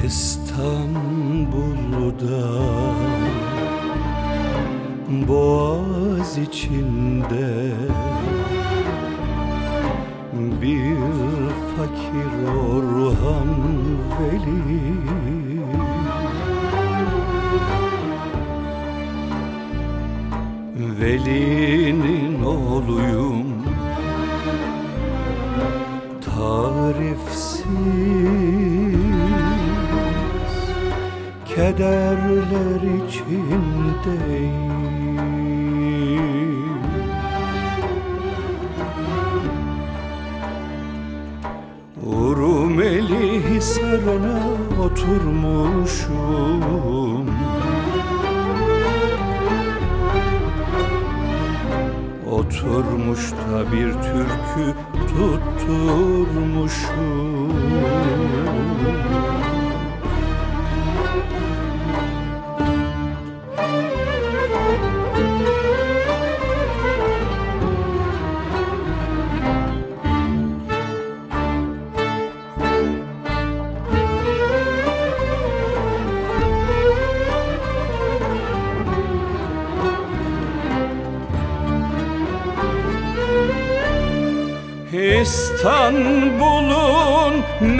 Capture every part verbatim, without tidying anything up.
İstanbul'da Boğaz içinde bir fakir Orhan Veli, Veli'nin oğluyum, tarifsiz kederler içindeyim. Urumeli Hisarı'na oturmuşum, oturmuş da bir türkü tutturmuşum. İstanbul'un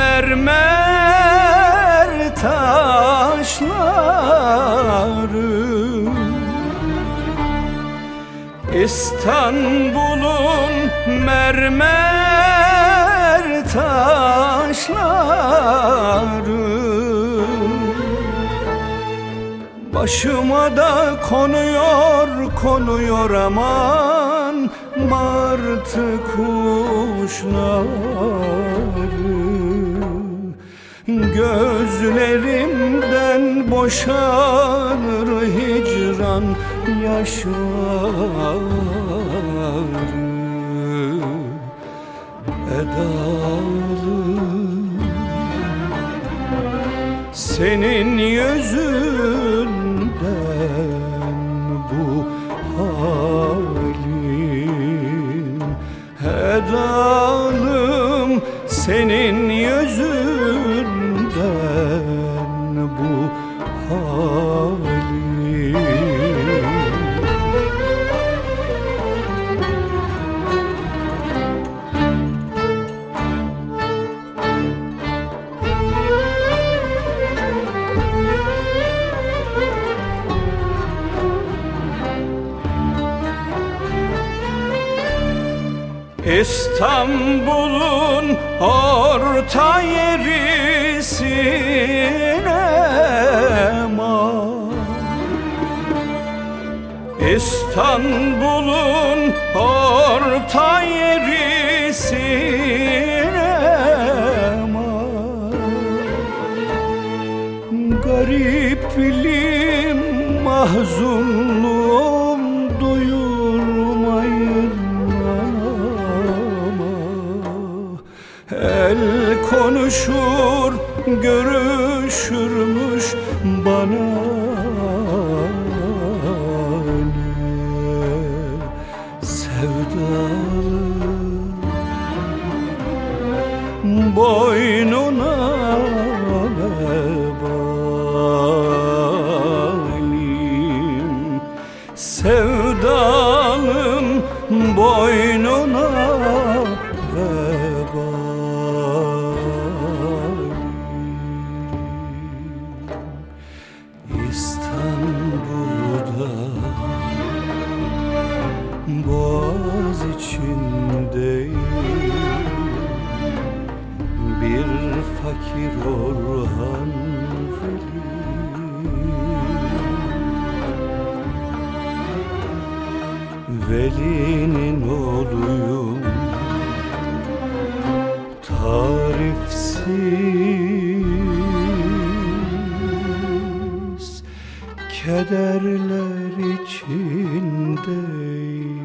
mermer taşları, İstanbul'un mermer taşları başıma da konuyor konuyor aman martı kuşları. Gözlerimden boşanır hicran yaşları. Edalı senin yüzünden bu halim, edalım senin yüzünden bu halim. İstanbul'un orta yeri sinema, İstanbul'un orta yeri sinema. Garipliğim, mahzunluğum duyurmayın. El konuşur, görüşürmüş bana ne sevdalı, boynuna vebalim, sevdalım boynuna İstanbul'da Boğaz içindeyim, bir fakir Orhan Veli, Veli'nin oğluyum, tarifsiz kederler içindeyim.